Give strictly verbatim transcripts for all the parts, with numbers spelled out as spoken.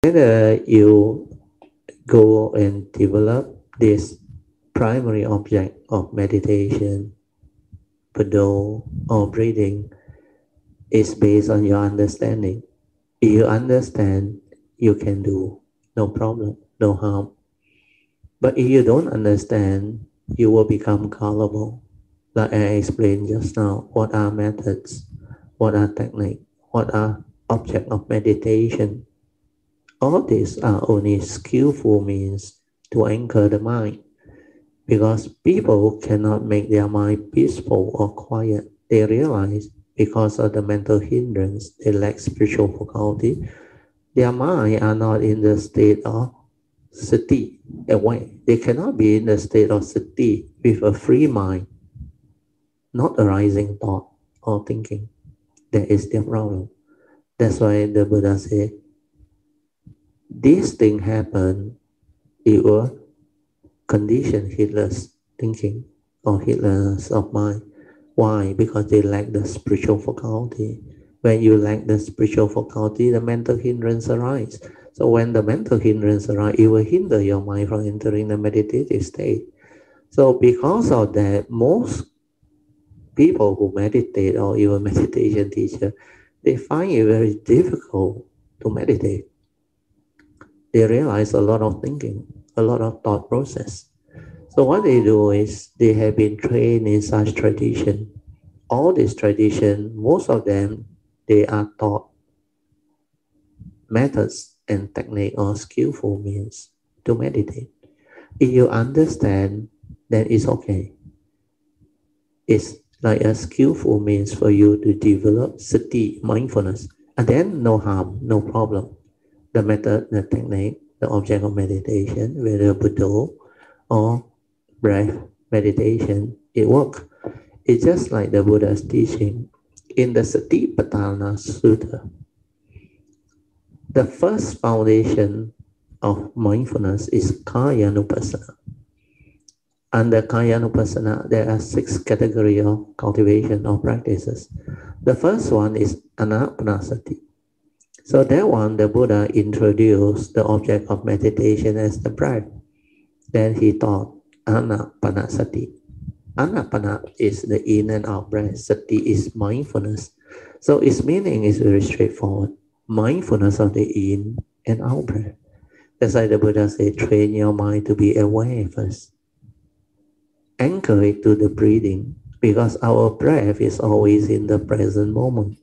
Whether you go and develop this primary object of meditation, Pado, or breathing, is based on your understanding. If you understand, you can do, no problem, no harm. But if you don't understand, you will become gullible. Like I explained just now, what are methods, what are techniques, what are object of meditation. All these are only skillful means to anchor the mind, because people cannot make their mind peaceful or quiet. They realize because of the mental hindrance, they lack spiritual faculty. Their mind are not in the state of sati, away. They cannot be in the state of sati with a free mind, not arising thought or thinking. That is their problem. That's why the Buddha said, this thing happen, it will condition heedless thinking or heedless of mind. Why? Because they lack the spiritual faculty. When you lack the spiritual faculty, the mental hindrance arise. So when the mental hindrance arise, it will hinder your mind from entering the meditative state. So because of that, most people who meditate or even meditation teacher, they find it very difficult to meditate. They realize a lot of thinking, a lot of thought process. So what they do is they have been trained in such tradition. All this tradition, most of them, they are taught methods and technique or skillful means to meditate. If you understand, then it's okay. It's like a skillful means for you to develop sati, mindfulness, and then no harm, no problem. The method, the technique, the object of meditation, whether Buddha or breath meditation, it works. It's just like the Buddha's teaching in the Satipatthana Sutta. The first foundation of mindfulness is Kayanupassana. Under Kayanupassana, there are six categories of cultivation or practices. The first one is Anapanasati. So that one, the Buddha introduced the object of meditation as the breath. Then he taught Anapanasati. Anapana is the in and out breath. Sati is mindfulness. So its meaning is very straightforward. Mindfulness of the in and out breath. That's why the Buddha said, train your mind to be aware first. Anchor it to the breathing, because our breath is always in the present moment.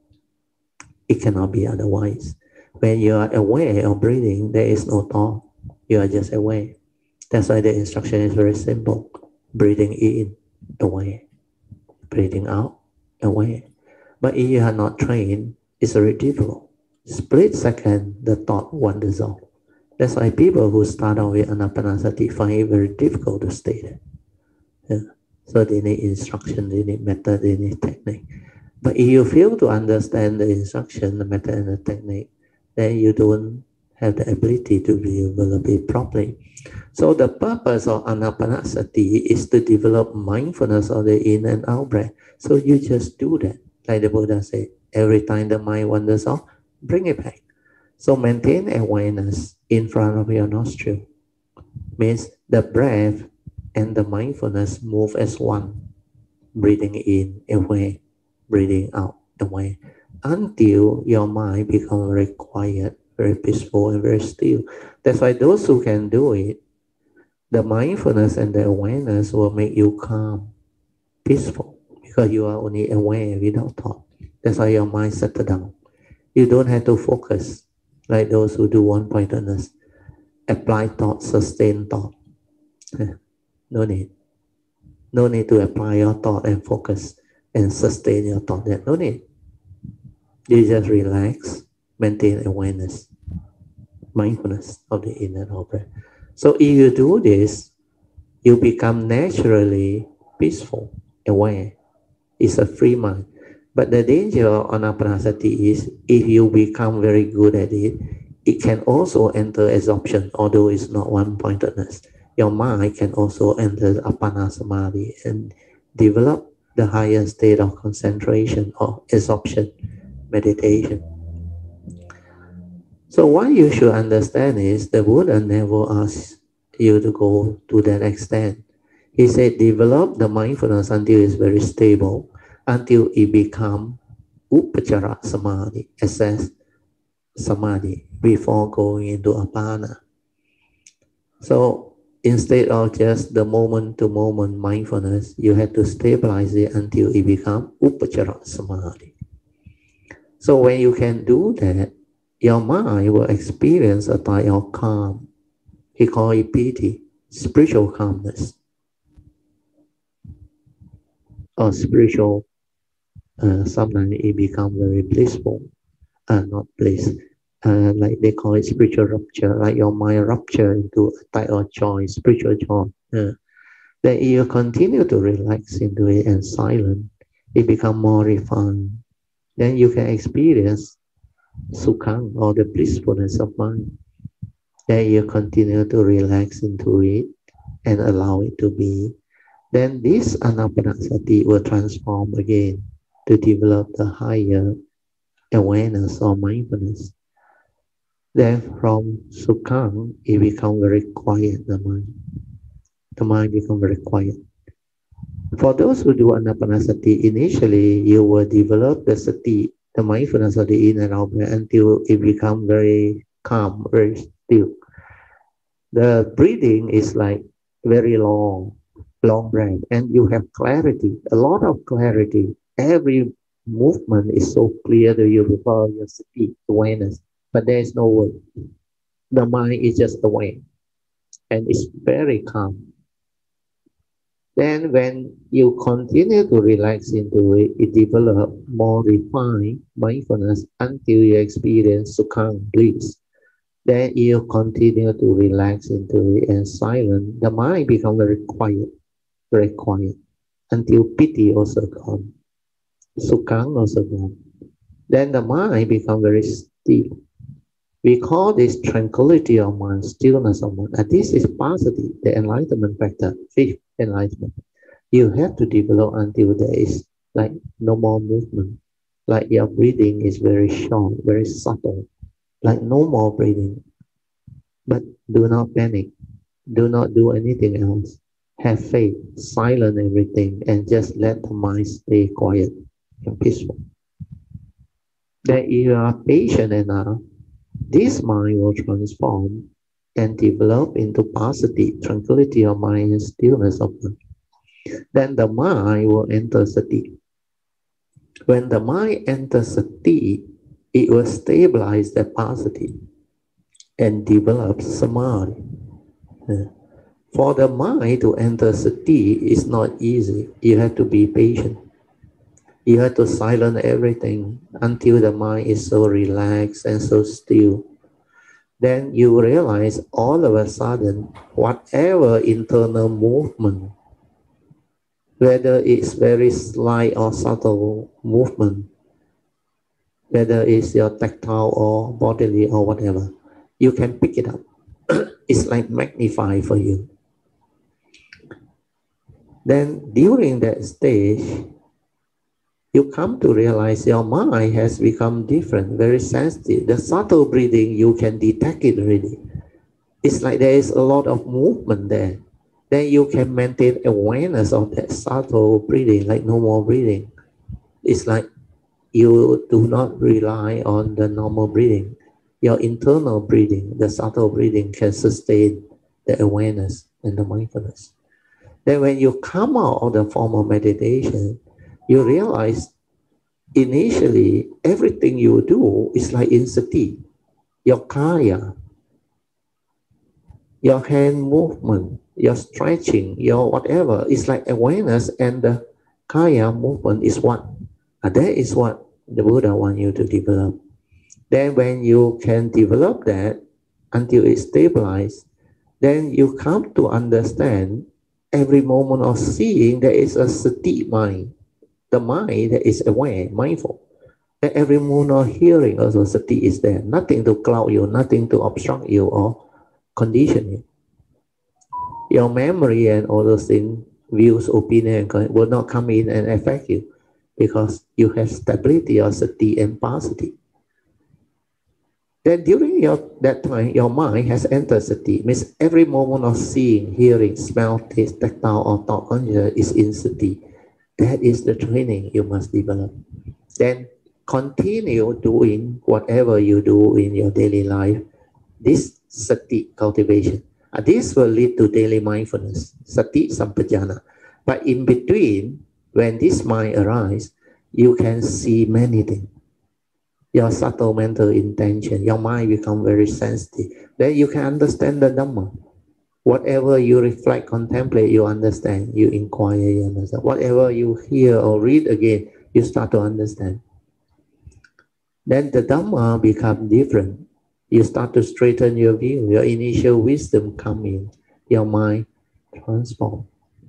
It cannot be otherwise. When you are aware of breathing, there is no thought. You are just aware. That's why the instruction is very simple. Breathing in, aware. Breathing out, aware. But if you are not trained, it's very difficult. Split second, the thought wanders off. That's why people who start out with Anapanasati find it very difficult to stay there. Yeah. So they need instruction, they need method, they need technique. But if you fail to understand the instruction, the method, and the technique, then you don't have the ability to develop it properly. So the purpose of Anapanasati is to develop mindfulness of the in and out breath. So you just do that. Like the Buddha said, every time the mind wanders off, bring it back. So maintain awareness in front of your nostril. Means the breath and the mindfulness move as one. Breathing in, away. Breathing out, away. Until your mind becomes very quiet, very peaceful, and very still. That's why those who can do it, the mindfulness and the awareness will make you calm, peaceful, because you are only aware without thought. That's why your mind settles down. You don't have to focus like those who do one-pointedness. Apply thought, sustain thought. No need. No need to apply your thought and focus and sustain your thought. No need. You just relax, maintain awareness, mindfulness of the in and out breath. So if you do this, you become naturally peaceful, aware. It's a free mind. But the danger of Anapanasati is if you become very good at it, it can also enter absorption, although it's not one-pointedness. Your mind can also enter Appana Samadhi and develop the higher state of concentration or absorption, meditation. So what you should understand is the Buddha never asked you to go to that extent. He said develop the mindfulness until it's very stable, until it become upachara samadhi, assess samadhi, before going into apana. So instead of just the moment-to-moment mindfulness, you have to stabilize it until it becomes upachara samadhi. So when you can do that, your mind will experience a type of calm. He called it piti, spiritual calmness, or spiritual. Uh, sometimes it becomes very blissful, uh, not bliss. Uh, like they call it spiritual rupture, like your mind rupture into a type of joy, spiritual joy. Uh, then you continue to relax into it and silent, it becomes more refined. Then you can experience sukhang, or the blissfulness of mind. Then you continue to relax into it and allow it to be. Then this anapanasati will transform again to develop the higher awareness or mindfulness. Then from sukhang, it becomes very quiet, the mind. The mind becomes very quiet. For those who do anapanasati, initially you will develop the sati, the mindfulness of the in and out breath, until it becomes very calm, very still. The breathing is like very long, long breath, and you have clarity, a lot of clarity. Every movement is so clear to you before your sati, awareness, but there is no word. The mind is just aware, and it's very calm. Then when you continue to relax into it, it develops more refined mindfulness until you experience sukhang, bliss. Then you continue to relax into it and silent. The mind becomes very quiet, very quiet, until piti also gone, sukhang also gone. Then the mind becomes very still. We call this tranquility of mind, stillness of mind. And this is positive, the enlightenment factor, fifth enlightenment. You have to develop until there is like no more movement. Like your breathing is very short, very subtle. Like no more breathing. But do not panic. Do not do anything else. Have faith, silence everything, and just let the mind stay quiet and peaceful. That you are patient enough, this mind will transform and develop into positive tranquility of mind and stillness of mind. Then the mind will enter sati. When the mind enters sati, it will stabilize that positive and develop samadhi. For the mind to enter sati is not easy. You have to be patient. You have to silence everything until the mind is so relaxed and so still. Then you realize all of a sudden, whatever internal movement, whether it's very slight or subtle movement, whether it's your tactile or bodily or whatever, you can pick it up. It's like magnified for you. Then during that stage, you come to realize your mind has become different, very sensitive. The subtle breathing, you can detect it already. It's like there is a lot of movement there. Then you can maintain awareness of that subtle breathing, like no more breathing. It's like you do not rely on the normal breathing. Your internal breathing, the subtle breathing, can sustain the awareness and the mindfulness. Then when you come out of the formal meditation, you realize initially everything you do is like in sati. Your kaya, your hand movement, your stretching, your whatever, is like awareness, and the kaya movement is one. And that is what the Buddha wants you to develop. Then when you can develop that until it's stabilized, then you come to understand every moment of seeing there is a sati mind. The mind that is aware, mindful. That every moment of hearing also sati is there. Nothing to cloud you, nothing to obstruct you or condition you. Your memory and all those things, views, opinion, will not come in and affect you because you have stability of sati and passaddhi. Then during your, that time, your mind has entered sati. Means every moment of seeing, hearing, smell, taste, tactile, or thought conscious is in sati. That is the training you must develop. Then continue doing whatever you do in your daily life. This sati cultivation. Uh, this will lead to daily mindfulness, sati sampajana. But in between, when this mind arises, you can see many things. Your subtle mental intention, your mind become very sensitive. Then you can understand the Dhamma. Whatever you reflect, contemplate, you understand, you inquire, you understand. Whatever you hear or read again, you start to understand. Then the Dhamma become different. You start to straighten your view, your initial wisdom come in, your mind transform.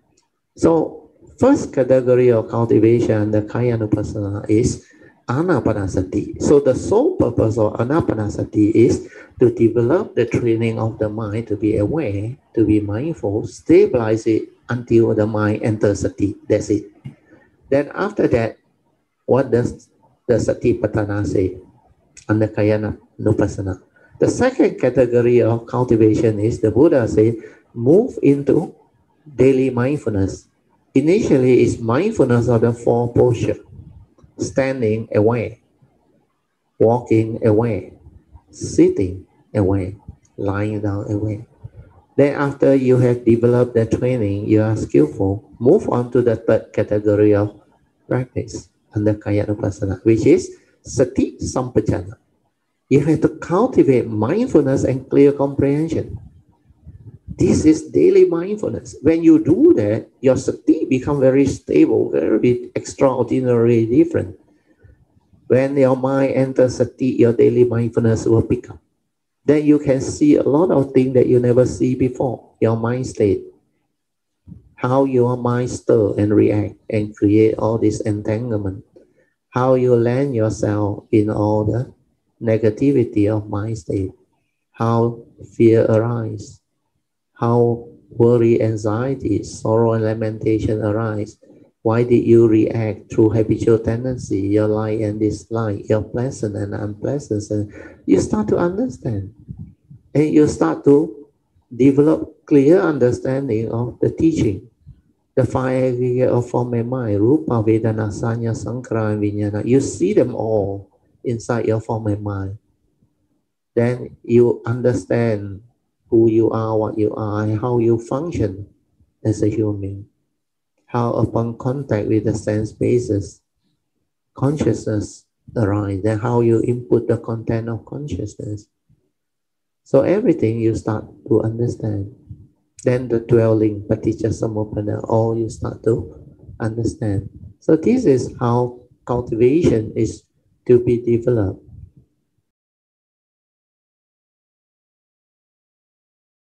So first category of cultivation, the Kayanupassana, is Anapanasati. So the sole purpose of Anapanasati is to develop the training of the mind to be aware, to be mindful, stabilize it until the mind enters sati. That's it. Then after that, what does the Satipatthana say under Kayanupassana? The second category of cultivation is, the Buddha said, move into daily mindfulness. Initially, it's mindfulness of the four postures: standing away, walking away, sitting away, lying down away. Then after you have developed the training, you are skillful, move on to the third category of practice under Kayanupassana, which is Sati Sampajana. You have to cultivate mindfulness and clear comprehension. This is daily mindfulness. When you do that, your sati become very stable, very extraordinarily different. When your mind enters sati, your daily mindfulness will pick up. Then you can see a lot of things that you never see before. Your mind state, how your mind stir and react and create all this entanglement, how you land yourself in all the negativity of mind state, how fear arises, how worry, anxiety, sorrow, and lamentation arise. Why did you react through habitual tendency, your like and dislike, your pleasant and unpleasant? And you start to understand. And you start to develop clear understanding of the teaching. The five aggregate of form and mind, Rupa, Vedana, Sanya, Sankhara, and Vijnana. You see them all inside your form and mind. Then you understand who you are, what you are, and how you function as a human. How upon contact with the sense bases, consciousness arises, then how you input the content of consciousness. So everything you start to understand. Then the dwelling, paticca samuppada, all you start to understand. So this is how cultivation is to be developed.